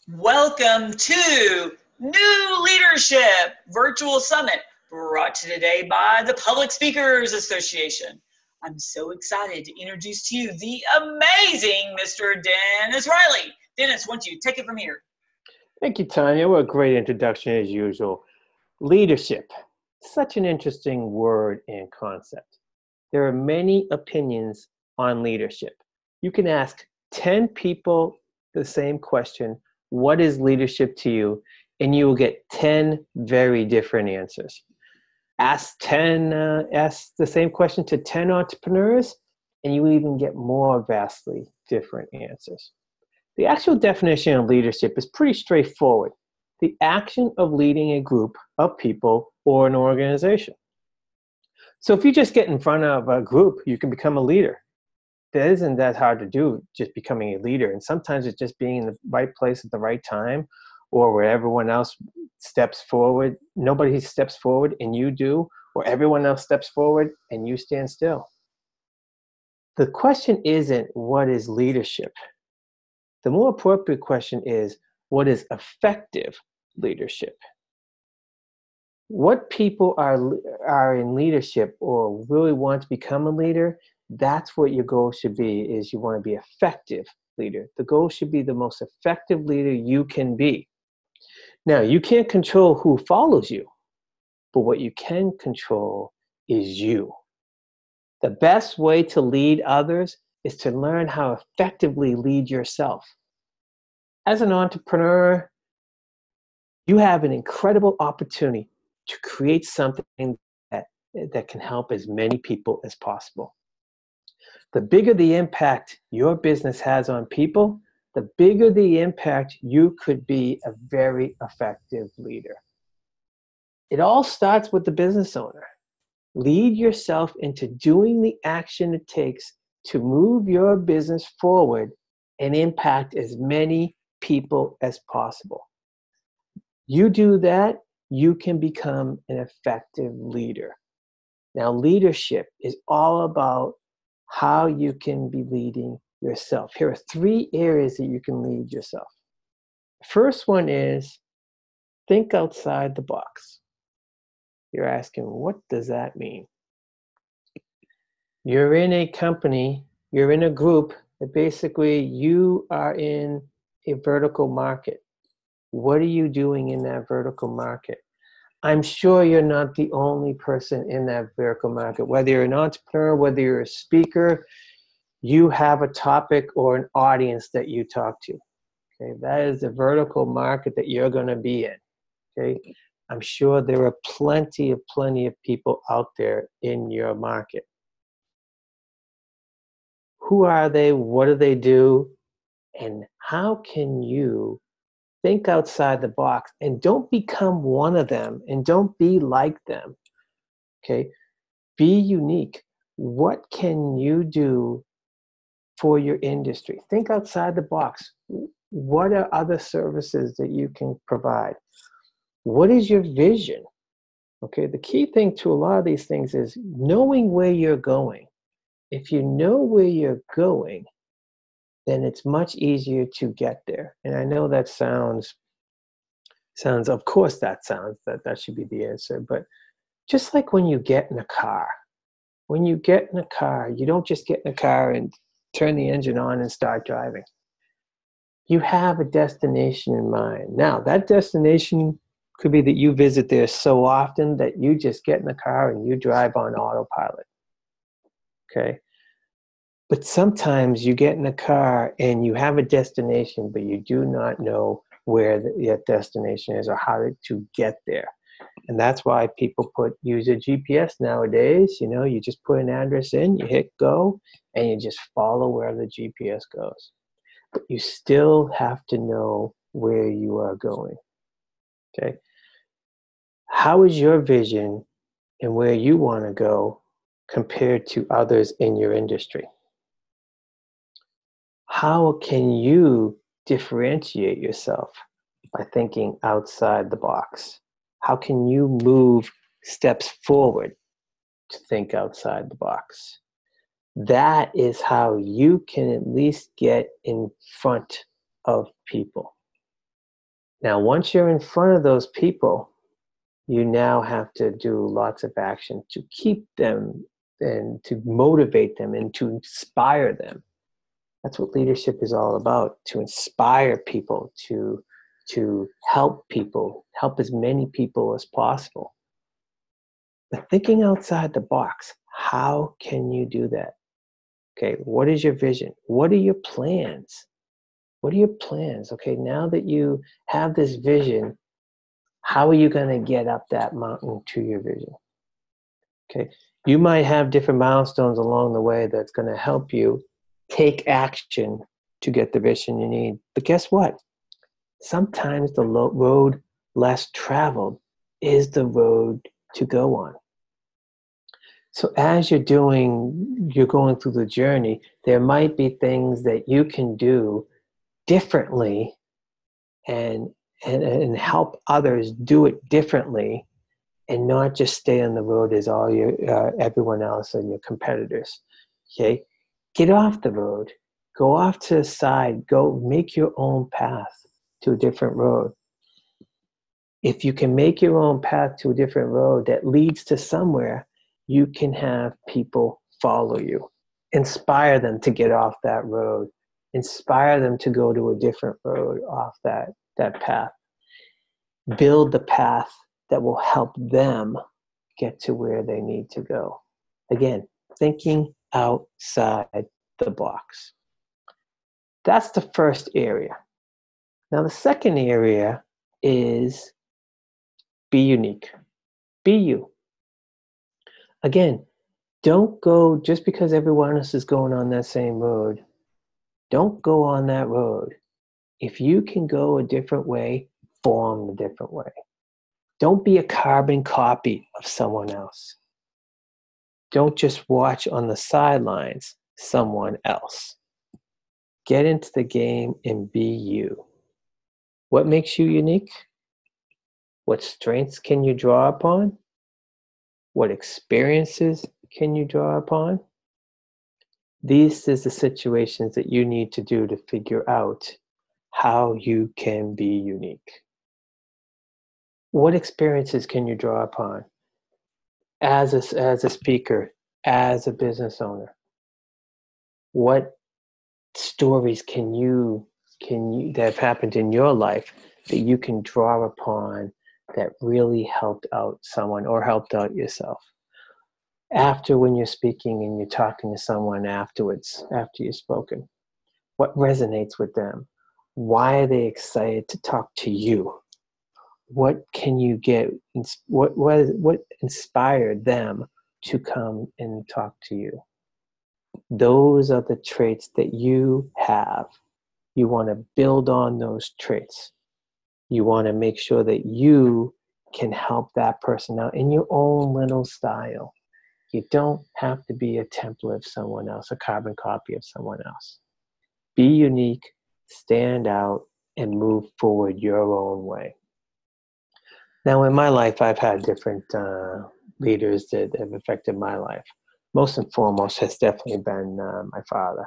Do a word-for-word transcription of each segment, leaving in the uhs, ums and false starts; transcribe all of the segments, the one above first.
Welcome to New Leadership Virtual Summit, brought to you today by the Public Speakers Association. I'm so excited to introduce to you the amazing Mister Dennis Riley. Dennis, why don't you take it from here? Thank you, Tanya. What a great introduction as usual. Leadership, such an interesting word and concept. There are many opinions on leadership. You can ask ten people the same question, what is leadership to you? And you will get ten very different answers. Ask ten, uh, ask the same question to ten entrepreneurs, and you will even get more vastly different answers. The actual definition of leadership is pretty straightforward. The action of leading a group of people or an organization. So if you just get in front of a group, you can become a leader. That isn't that hard to do, just becoming a leader. And sometimes it's just being in the right place at the right time, or where everyone else steps forward. Nobody steps forward and you do, or everyone else steps forward and you stand still. The question isn't, what is leadership? The more appropriate question is, what is effective leadership? What people are, are in leadership or really want to become a leader, that's what your goal should be, is you want to be an effective leader. The goal should be the most effective leader you can be. Now, you can't control who follows you, but what you can control is you. The best way to lead others is to learn how effectively lead yourself. As an entrepreneur, you have an incredible opportunity to create something that, that can help as many people as possible. The bigger the impact your business has on people, the bigger the impact you could be a very effective leader. It all starts with the business owner. Lead yourself into doing the action it takes to move your business forward and impact as many people as possible. You do that, you can become an effective leader. Now, leadership is all about how you can be leading yourself. Here are three areas that you can lead yourself. The first one is think outside the box. You're asking, what does that mean? You're in a company, you're in a group that basically you are in a vertical market. What are you doing in that vertical market? I'm sure you're not the only person in that vertical market. Whether you're an entrepreneur, whether you're a speaker, you have a topic or an audience that you talk to. Okay, that is the vertical market that you're going to be in. Okay, I'm sure there are plenty of plenty of people out there in your market. Who are they? What do they do? And how can you think outside the box and don't become one of them and don't be like them? Okay, be unique. What can you do for your industry? Think outside the box. What are other services that you can provide? What is your vision? Okay, the key thing to a lot of these things is knowing where you're going. If you know where you're going, then it's much easier to get there. And I know that sounds, sounds, of course that sounds, that that should be the answer. But just like when you get in a car, when you get in a car, you don't just get in a car and turn the engine on and start driving. You have a destination in mind. Now, that destination could be that you visit there so often that you just get in the car and you drive on autopilot. Okay? But sometimes you get in a car and you have a destination, but you do not know where that destination is or how to get there. And that's why people put use a G P S nowadays. You know, you just put an address in, you hit go, and you just follow where the G P S goes. But you still have to know where you are going. Okay? How is your vision and where you want to go compared to others in your industry? How can you differentiate yourself by thinking outside the box? How can you move steps forward to think outside the box? That is how you can at least get in front of people. Now, once you're in front of those people, you now have to do lots of action to keep them and to motivate them and to inspire them. That's what leadership is all about, to inspire people, to, to help people, help as many people as possible. But thinking outside the box, how can you do that? Okay, what is your vision? What are your plans? What are your plans? Okay, now that you have this vision, how are you going to get up that mountain to your vision? Okay, you might have different milestones along the way that's going to help you take action to get the vision you need. But guess what? Sometimes the lo- road less traveled is the road to go on. So as you're doing, you're going through the journey, there might be things that you can do differently and, and, and help others do it differently and not just stay on the road as all your, uh, everyone else and your competitors. Okay? Get off the road. Go off to the side. Go make your own path to a different road. If you can make your own path to a different road that leads to somewhere, you can have people follow you. Inspire them to get off that road. Inspire them to go to a different road off that, that path. Build the path that will help them get to where they need to go. Again, thinking outside the box. That's the first area. Now, the second area is be unique. Be you. Again, don't go just because everyone else is going on that same road. Don't go on that road. If you can go a different way, form a different way. Don't be a carbon copy of someone else. Don't just watch on the sidelines someone else. Get into the game and be you. What makes you unique? What strengths can you draw upon? What experiences can you draw upon? These is the situations that you need to do to figure out how you can be unique. What experiences can you draw upon as a, as a speaker, as a business owner? What stories can you can you that have happened in your life that you can draw upon that really helped out someone or helped out yourself? After, when you're speaking and you're talking to someone afterwards, after you've spoken, what resonates with them? Why are they excited to talk to you? What can you get? What what what inspired them to come and talk to you? Those are the traits that you have. You want to build on those traits. You want to make sure that you can help that person out in your own little style. You don't have to be a template of someone else, a carbon copy of someone else. Be unique, stand out, and move forward your own way. Now, in my life, I've had different uh, leaders that have affected my life. Most and foremost has definitely been uh, my father.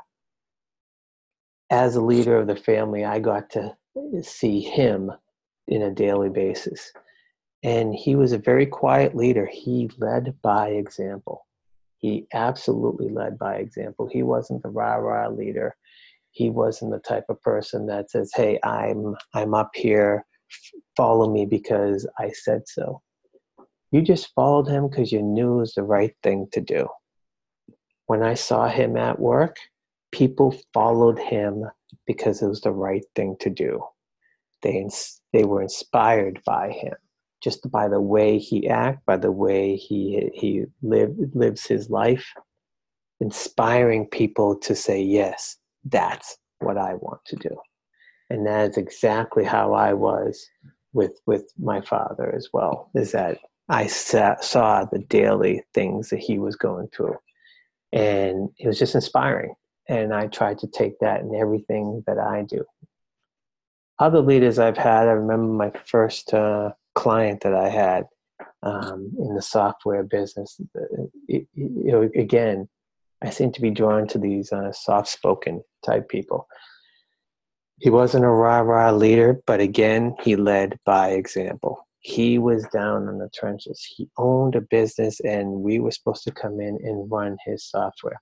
As a leader of the family, I got to see him in a daily basis. And he was a very quiet leader. He led by example. He absolutely led by example. He wasn't the rah-rah leader. He wasn't the type of person that says, hey, I'm I'm up here, follow me because I said so. You just followed him because you knew it was the right thing to do. When I saw him at work, people followed him because it was the right thing to do. They, they were inspired by him, just by the way he acted, by the way he, he lived, lives his life, inspiring people to say, yes, that's what I want to do. And that is exactly how I was with, with my father as well, is that I saw, saw the daily things that he was going through. And it was just inspiring. And I tried to take that in everything that I do. Other leaders I've had, I remember my first uh, client that I had um, in the software business. It, you know, again, I seem to be drawn to these uh, soft-spoken type people. He wasn't a rah-rah leader, but again, he led by example. He was down in the trenches. He owned a business, and we were supposed to come in and run his software.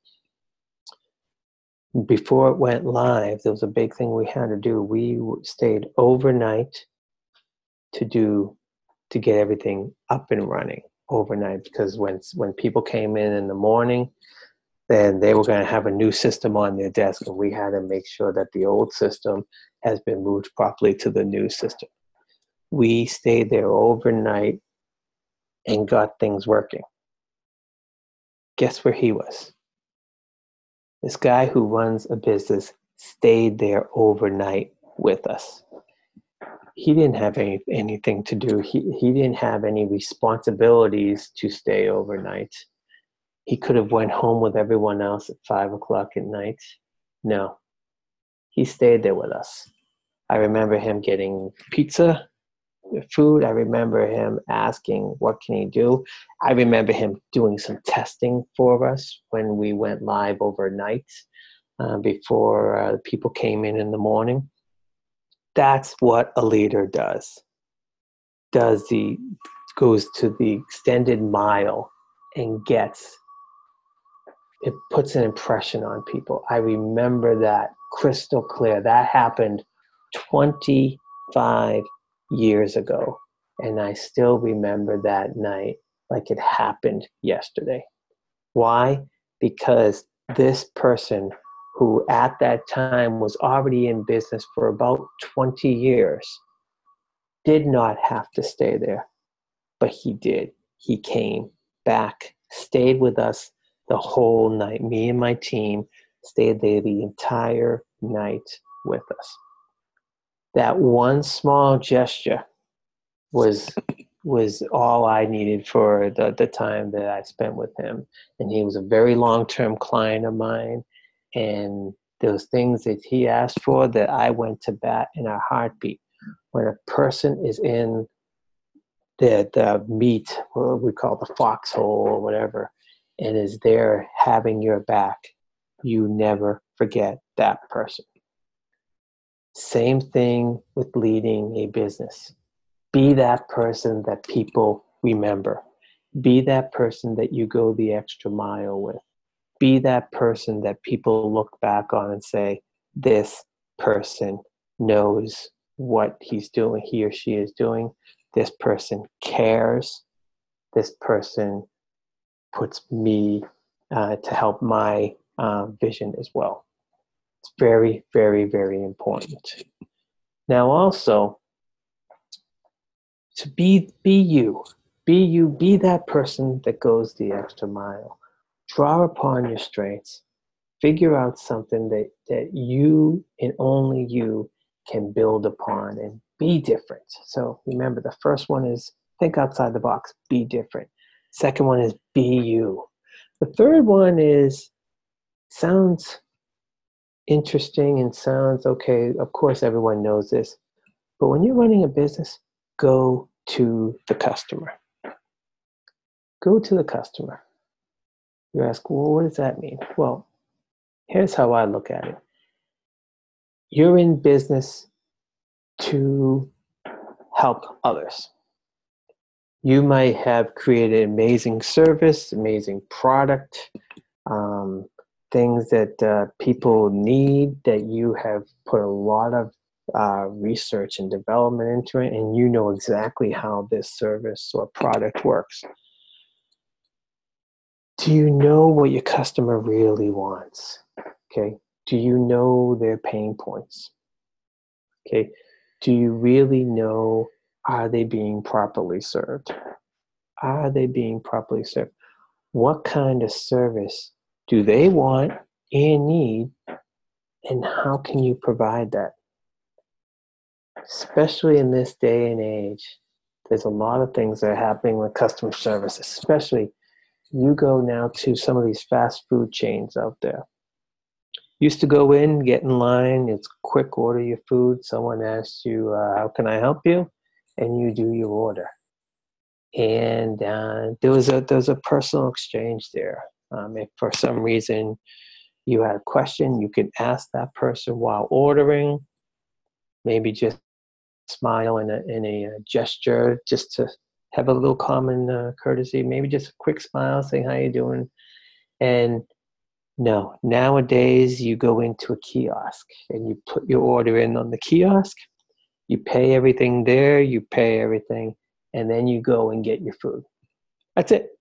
Before it went live, there was a big thing we had to do. We stayed overnight to do to get everything up and running overnight, because when when people came in in the morning, then they were going to have a new system on their desk, and we had to make sure that the old system has been moved properly to the new system. We stayed there overnight and got things working. Guess where he was? This guy who runs a business stayed there overnight with us. He didn't have any, anything to do. He, he didn't have any responsibilities to stay overnight. He could have went home with everyone else at five o'clock at night. No, he stayed there with us. I remember him getting pizza, food. I remember him asking, what can he do? I remember him doing some testing for us when we went live overnight uh, before uh, people came in in the morning. That's what a leader does. Does the goes to the extended mile and gets, it puts an impression on people. I remember that crystal clear. That happened twenty-five years ago, and I still remember that night like it happened yesterday. Why? Because this person who at that time was already in business for about twenty years did not have to stay there, but he did. He came back, stayed with us the whole night. Me and my team stayed there the entire night with us. That one small gesture was was all I needed for the, the time that I spent with him. And he was a very long-term client of mine. And those things that he asked for that I went to bat in a heartbeat. When a person is in the, the meat, what we call the foxhole or whatever, and is there having your back, you never forget that person. Same thing with leading a business. Be that person that people remember. Be that person that you go the extra mile with. Be that person that people look back on and say, this person knows what he's doing, he or she is doing. This person cares. This person puts me uh, to help my uh, vision as well. It's very, very, very important. Now also, to be be you, be you, be that person that goes the extra mile. Draw upon your strengths. Figure out something that, that you and only you can build upon and be different. So remember, the first one is think outside the box, be different. Second one is be you. The third one is sounds interesting and sounds okay. Of course, everyone knows this. But when you're running a business, go to the customer. Go to the customer. You ask, well, what does that mean? Well, here's how I look at it. You're in business to help others. You might have created amazing service, amazing product, um, things that uh, people need, that you have put a lot of uh, research and development into it, and you know exactly how this service or product works. Do you know what your customer really wants? Okay. Do you know their pain points? Okay. Do you really know, are they being properly served? Are they being properly served? What kind of service do they want and need, and how can you provide that? Especially in this day and age, there's a lot of things that are happening with customer service, especially you go now to some of these fast food chains out there. Used to go in, get in line, it's quick, order your food. Someone asks you, uh, how can I help you? And you do your order. And uh, there was a there was a personal exchange there. Um, if for some reason you had a question, you could ask that person while ordering. maybe just smile and a, and a uh, gesture just to have a little common uh, courtesy, maybe just a quick smile saying, how you doing? And no, nowadays you go into a kiosk and you put your order in on the kiosk, you pay everything there, you pay everything, and then you go and get your food. That's it.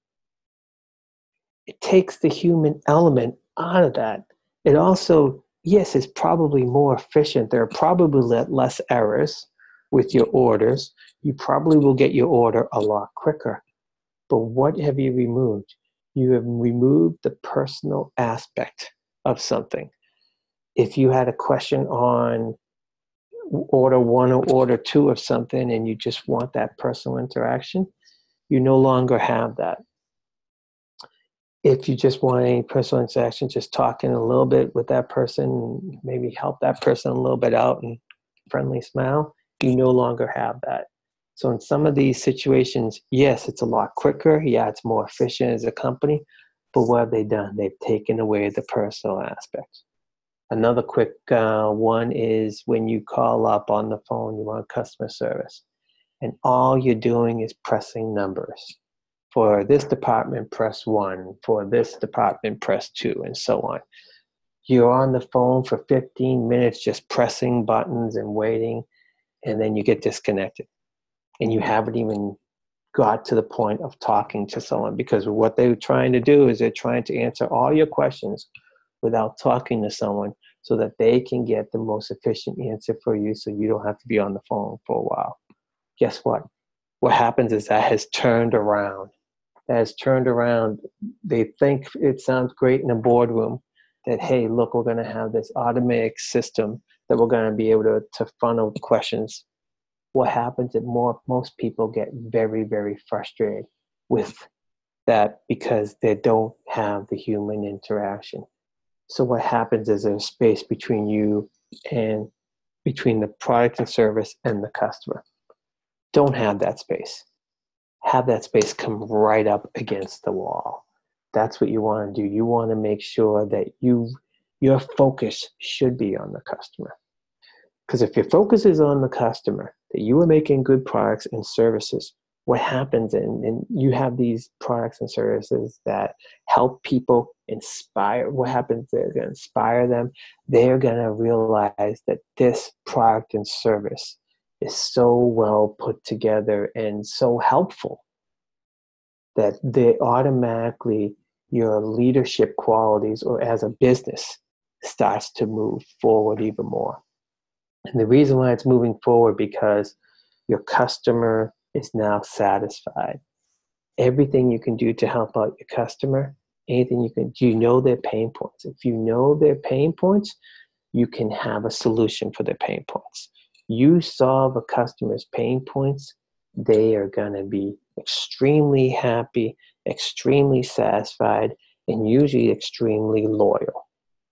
It takes the human element out of that. It also, yes, it's probably more efficient. There are probably less errors with your orders. You probably will get your order a lot quicker. But what have you removed? You have removed the personal aspect of something. If you had a question on order one or order two of something and you just want that personal interaction, you no longer have that. If you just want any personal interaction, just talking a little bit with that person, maybe help that person a little bit out and friendly smile, you no longer have that. So in some of these situations, yes, it's a lot quicker. Yeah, it's more efficient as a company. But what have they done? They've taken away the personal aspect. Another quick uh, one is when you call up on the phone, you want customer service, and all you're doing is pressing numbers. For this department, press one. For this department, press two, and so on. You're on the phone for fifteen minutes just pressing buttons and waiting, and then you get disconnected. And you haven't even got to the point of talking to someone, because what they're trying to do is they're trying to answer all your questions without talking to someone so that they can get the most efficient answer for you so you don't have to be on the phone for a while. Guess what? What happens is that has turned around. That has turned around. They think it sounds great in a boardroom that, hey, look, we're going to have this automatic system that we're going to be able to, to funnel questions. What happens is more, most people get very, very frustrated with that because they don't have the human interaction. So what happens is there's space between you and between the product and service and the customer. Don't have that space. Have that space come right up against the wall. That's what you want to do. You want to make sure that you, your focus should be on the customer. Because if your focus is on the customer, that you are making good products and services, what happens, and, and you have these products and services that help people inspire, what happens, they're going to inspire them. They're going to realize that this product and service is so well put together and so helpful that they automatically, your leadership qualities or as a business starts to move forward even more. And the reason why it's moving forward, because your customer is now satisfied. Everything you can do to help out your customer, anything you can do, you know their pain points. If you know their pain points, you can have a solution for their pain points. You solve a customer's pain points, they are going to be extremely happy, extremely satisfied, and usually extremely loyal.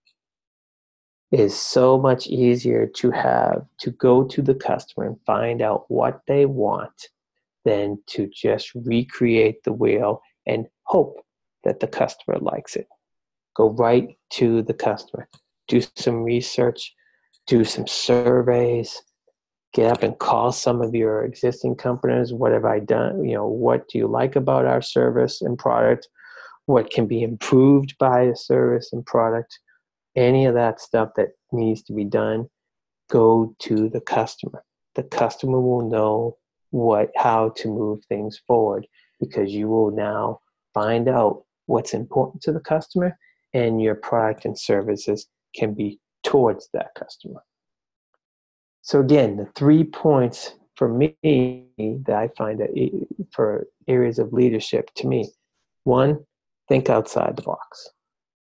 It is so much easier to have to go to the customer and find out what they want than to just recreate the wheel and hope that the customer likes it. Go right to the customer. Do some research, do some surveys, get up and call some of your existing companies. What have I done? You know, what do you like about our service and product? What can be improved by a service and product? Any of that stuff that needs to be done, go to the customer. The customer will know what, how to move things forward, because you will now find out what's important to the customer, and your product and services can be towards that customer. So again, the three points for me that I find that for areas of leadership to me: one, think outside the box.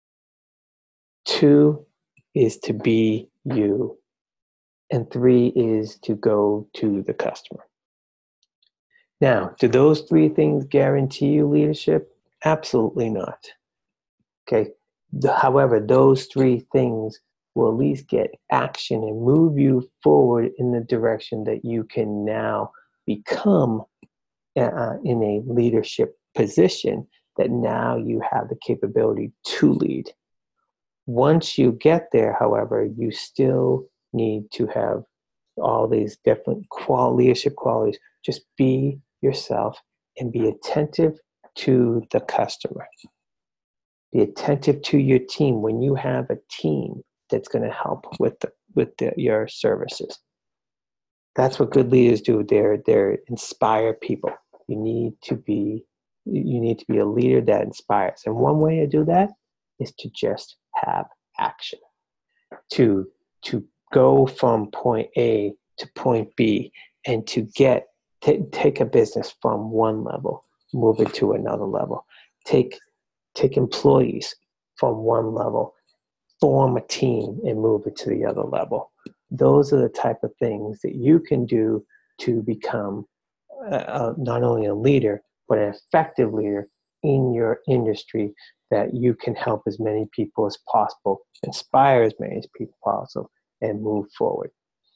Two is to be you. And three is to go to the customer. Now, do those three things guarantee you leadership? Absolutely not. Okay. However, those three things will at least get action and move you forward in the direction that you can now become uh, in a leadership position, that now you have the capability to lead. Once you get there, however, you still need to have all these different qual leadership qualities. Just be yourself and be attentive to the customer. Be attentive to your team when you have a team that's going to help with the, with the, your services. That's what good leaders do. They're they're inspire people. You need to be you need to be a leader that inspires. And one way to do that is to just have action. To to go from point A to point B and to get t- take a business from one level, move it to another level. Take take employees from one level, form a team and move it to the other level. Those are the type of things that you can do to become uh, not only a leader, but an effective leader in your industry, that you can help as many people as possible, inspire as many people as possible, and move forward.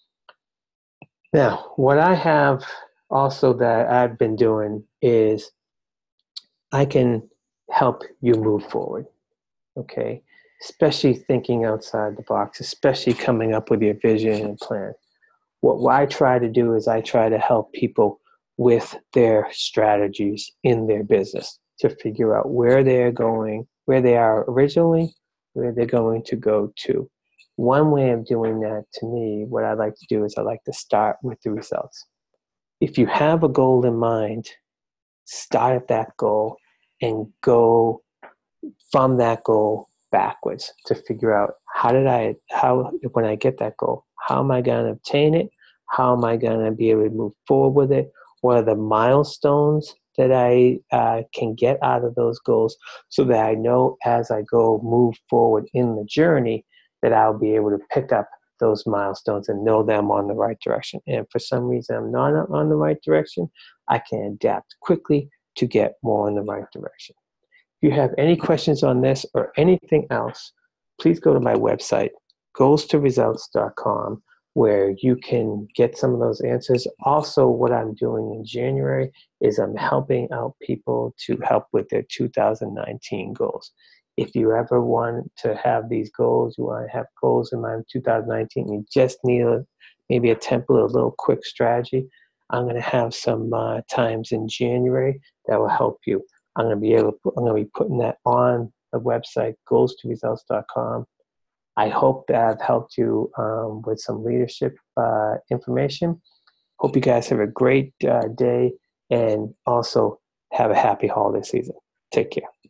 Now, what I have also that I've been doing is I can help you move forward, okay? Especially thinking outside the box, especially coming up with your vision and plan. What I try to do is I try to help people with their strategies in their business to figure out where they're going, where they are originally, where they're going to go to. One way of doing that, to me, what I like to do is I like to start with the results. If you have a goal in mind, start at that goal and go from that goal backwards to figure out how did I, how, when I get that goal, how am I going to obtain it? How am I going to be able to move forward with it? What are the milestones that I uh, can get out of those goals, so that I know as I go move forward in the journey that I'll be able to pick up those milestones and know that I'm on the right direction. And for some reason I'm not on the right direction, I can adapt quickly to get more in the right direction. If you have any questions on this or anything else, please go to my website, goals to results dot com, where you can get some of those answers. Also, what I'm doing in January is I'm helping out people to help with their two thousand nineteen goals. If you ever want to have these goals, you want to have goals in mind two thousand nineteen, you just need a, maybe a template, a little quick strategy, I'm going to have some uh, times in January that will help you. I'm going to be able to put, I'm going to be putting that on the website, goals to results dot com. I hope that I've helped you um, with some leadership uh, information. Hope you guys have a great uh, day, and also have a happy holiday season. Take care.